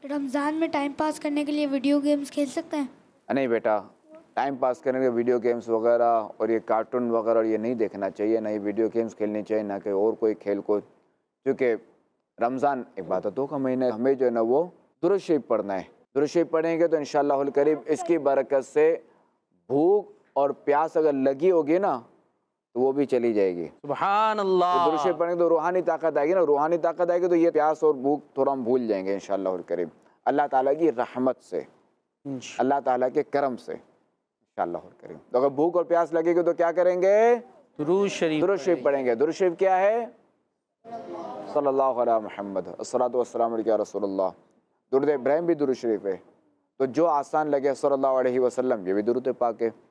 रमज़ान में time pass करने के लिए वीडियो गेम्स खेल सकते हैं? नहीं बेटा, टाइम पास करने के वीडियो गेम्स वगैरह और ये कार्टून वगैरह ये नहीं देखना चाहिए, ना ही वीडियो गेम्स खेलनी चाहिए, ना कि और कोई खेल कूद। क्योंकि रमज़ान इबादतों का महीना है, हमें जो है ना वो दुरूद शरीफ पढ़ना है। दुरूद शरीफ पढ़ेंगे तो इंशाअल्लाहुल करीम इसकी बरकत से भूख और प्यास अगर लगी होगी ना तो वो भी चली जाएगी। सुभान अल्लाह। तो दुरूद शरीफ पढ़ेंगे तो रूहानी ताकत आएगी ना, रूहानी ताकत आएगी तो ये प्यास और भूख थोड़ा हम भूल जाएंगे इंशाअल्लाहुल करीम, अल्लाह ताला की रहमत से, अल्लाह ताला के करम से इंशाअल्लाहुल करीम। तो अगर भूख और प्यास लगेगी तो क्या करेंगे? दुरूद शरीफ पढ़ेंगे। दुरूद शरीफ क्या है? सल्लल्लाहु अलैहि मुहम्मद अस्सलातु वस्सलामु अलैका रसूलुल्लाह। दुरूद इब्राहिम भी दुरूद शरीफ है। तो जो आसान लगे सल्लल्लाहु अलैहि वसल्लम, ये भी दुरूद पाक है।